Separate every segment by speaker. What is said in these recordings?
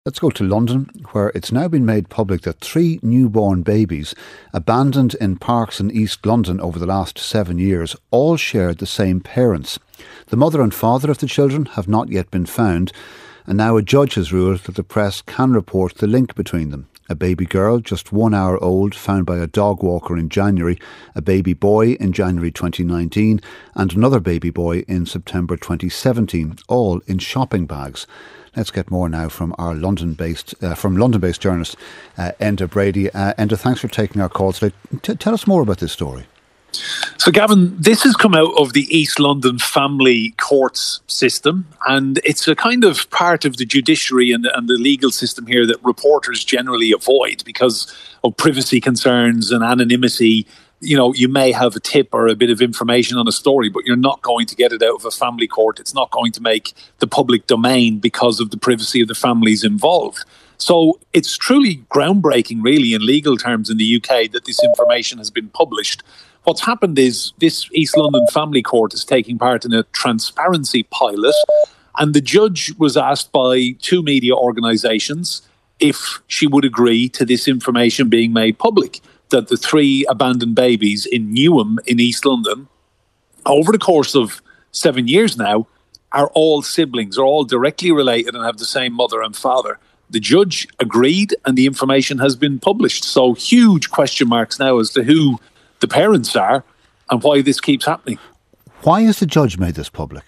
Speaker 1: Let's go to London, where it's now been made public that three newborn babies, abandoned in parks in East London over the last 7 years, all shared the same parents. The mother and father of the children have not yet been found, and now a judge has ruled that the press can report the link between them. A baby girl, just 1 hour old, found by a dog walker in January, a baby boy in January 2019, and another baby boy in September 2017, all in shopping bags. Let's get more now from our London-based journalist, Enda Brady. Enda, thanks for taking our call today. Tell us more about this story.
Speaker 2: So, Gavin, this has come out of the East London family courts system, and it's a kind of part of the judiciary and the legal system here that reporters generally avoid because of privacy concerns and anonymity. You know, you may have a tip or a bit of information on a story, but you're not going to get it out of a family court. It's not going to make the public domain because of the privacy of the families involved. So it's truly groundbreaking, really, in legal terms in the UK that this information has been published. What's happened is this East London Family Court is taking part in a transparency pilot, and the judge was asked by two media organisations if she would agree to this information being made public, that the three abandoned babies in Newham in East London, over the course of 7 years now, are all siblings, are all directly related and have the same mother and father. The judge agreed and the information has been published. So huge question marks now as to who the parents are and why this keeps happening.
Speaker 1: Why has the judge made this public?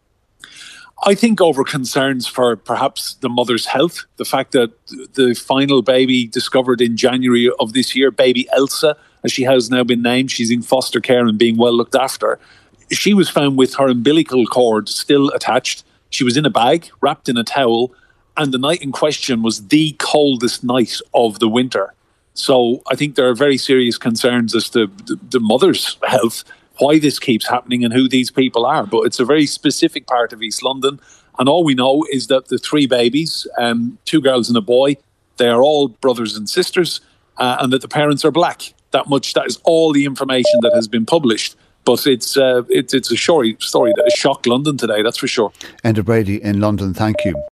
Speaker 2: I think over concerns for perhaps the mother's health, the fact that the final baby discovered in January of this year, baby Elsa, as she has now been named, she's in foster care and being well looked after. She was found with her umbilical cord still attached. She was in a bag, wrapped in a towel, and the night in question was the coldest night of the winter. So I think there are very serious concerns as to the mother's health, why this keeps happening and who these people are. But it's a very specific part of East London. And all we know is that the three babies, two girls and a boy, they are all brothers and sisters, and that the parents are black. That is all the information that has been published. But it's a story that has shocked London today, that's for sure.
Speaker 1: Enda Brady in London, thank you.